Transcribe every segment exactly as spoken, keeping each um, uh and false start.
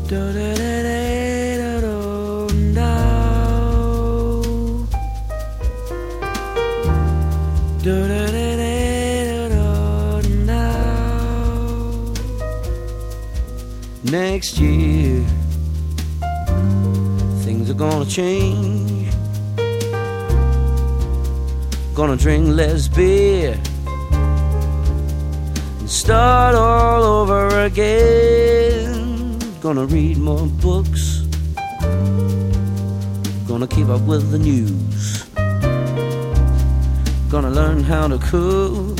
Next year, things are gonna change. Gonna drink less beer and start all over again. Gonna read more books. Gonna keep up with the news. Gonna learn how to cook.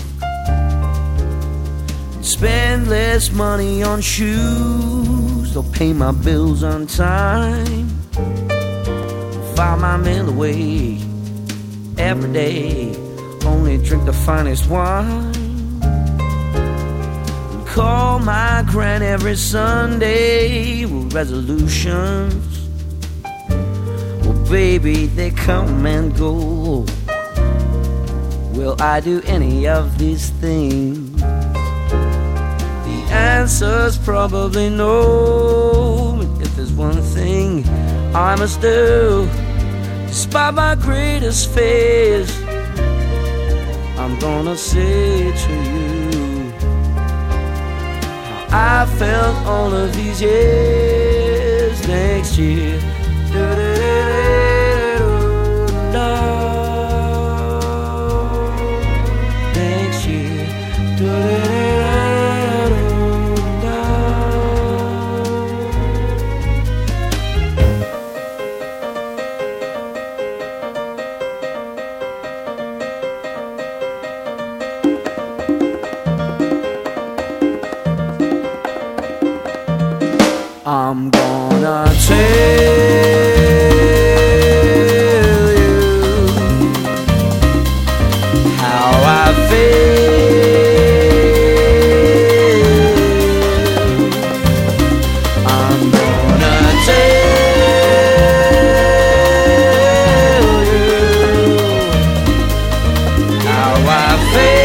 Spend less money on shoes. They'll pay my bills on time. File my mail away every day. Only drink the finest wine. And call my gran every Sunday with resolutions. Well, baby, they come and go. Will I do any of these things? Answer's probably no. But if there's one thing I must do, despite my greatest fears, I'm gonna say to you how I felt all of these years. Next year, next year, I'm gonna tell you how I feel. I'm gonna tell you how I feel.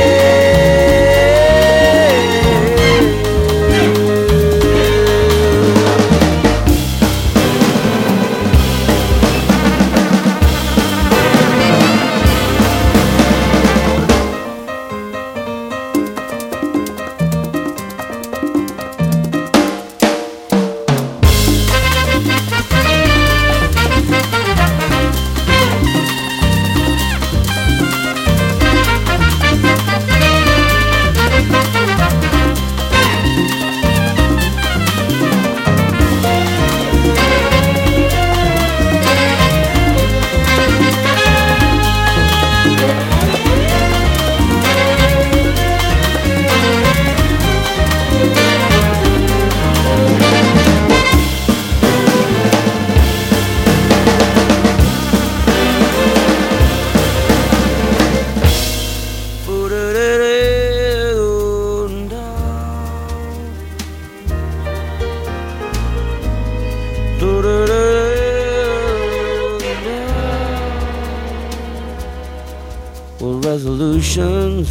Well, resolutions,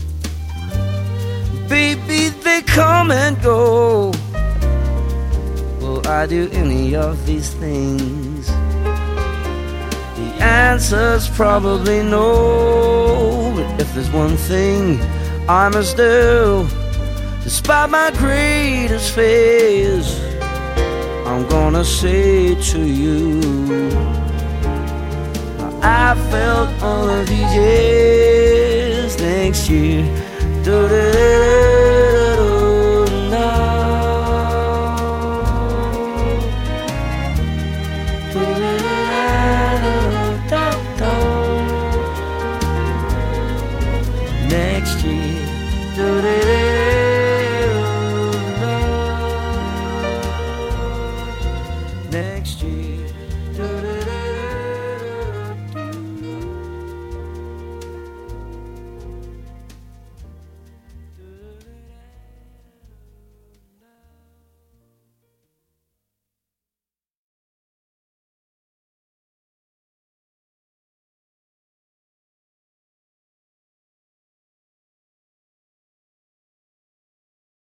baby, they come and go. Will I do any of these things? The answer's probably no. But if there's one thing I must do, despite my greatest fears, I'm gonna say to you I felt all of these years. Next year, do-do-do-do.